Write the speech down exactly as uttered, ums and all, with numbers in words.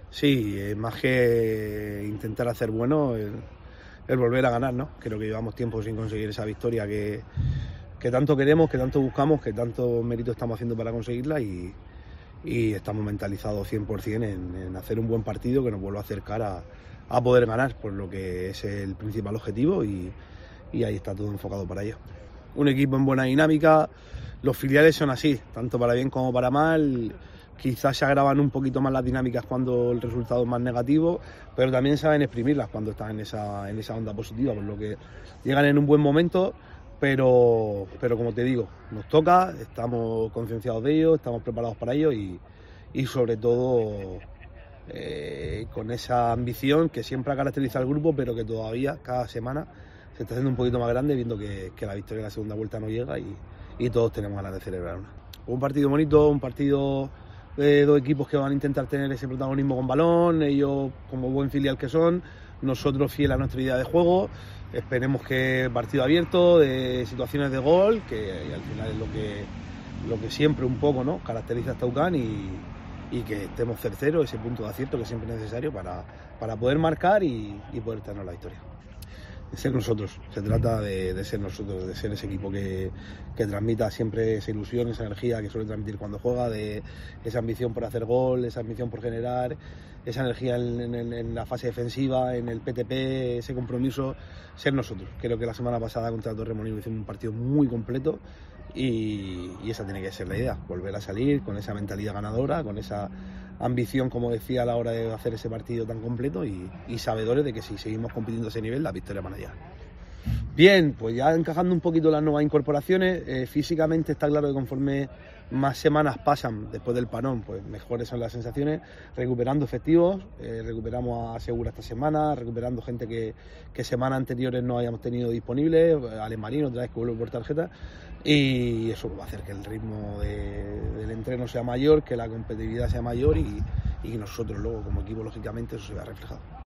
Sí, eh, más que intentar hacer bueno, el, el volver a ganar, ¿no? Creo que llevamos tiempo sin conseguir esa victoria que, que tanto queremos, que tanto buscamos, que tanto mérito estamos haciendo para conseguirla y, y estamos mentalizados cien por cien en, en hacer un buen partido que nos vuelva a acercar a, a poder ganar, por lo que es el principal objetivo y, y ahí está todo enfocado para ello. Un equipo en buena dinámica, los filiales son así, tanto para bien como para mal. Quizás se agravan un poquito más las dinámicas cuando el resultado es más negativo, pero también saben exprimirlas cuando están en esa, en esa onda positiva, por lo que llegan en un buen momento, pero, pero como te digo, nos toca, estamos concienciados de ello, estamos preparados para ello y, y sobre todo eh, con esa ambición que siempre ha caracterizado al grupo, pero que todavía cada semana se está haciendo un poquito más grande, viendo que, que la victoria en la segunda vuelta no llega y, y todos tenemos ganas de celebrar una. Un partido bonito, un partido de dos equipos que van a intentar tener ese protagonismo con balón, ellos como buen filial que son, nosotros fiel a nuestra idea de juego. Esperemos que partido abierto, de situaciones de gol, que al final es lo que, lo que siempre un poco, ¿no?, caracteriza a esta U C A N y, y que estemos terceros, ese punto de acierto que siempre es necesario para, para poder marcar y, y poder tener la victoria. De ser nosotros, se trata de, de ser nosotros, de ser ese equipo que, que transmita siempre esa ilusión, esa energía que suele transmitir cuando juega, de esa ambición por hacer gol, esa ambición por generar, esa energía en, en, en la fase defensiva, en el P T P, ese compromiso, ser nosotros. Creo que la semana pasada contra el Torremolinos hicimos un partido muy completo y, y esa tiene que ser la idea, volver a salir con esa mentalidad ganadora, con esa ambición, como decía, a la hora de hacer ese partido tan completo y, y sabedores de que si seguimos compitiendo a ese nivel, la victoria van allá. Bien, pues ya encajando un poquito las nuevas incorporaciones, eh, físicamente está claro que conforme más semanas pasan después del parón, pues mejores son las sensaciones, recuperando efectivos, eh, recuperamos a Segura esta semana, recuperando gente que, que semanas anteriores no hayamos tenido disponible, Alex Marín otra vez que vuelve por tarjeta, y eso va a hacer que el ritmo de, del entreno sea mayor, que la competitividad sea mayor y, y nosotros luego como equipo lógicamente eso se vea reflejado.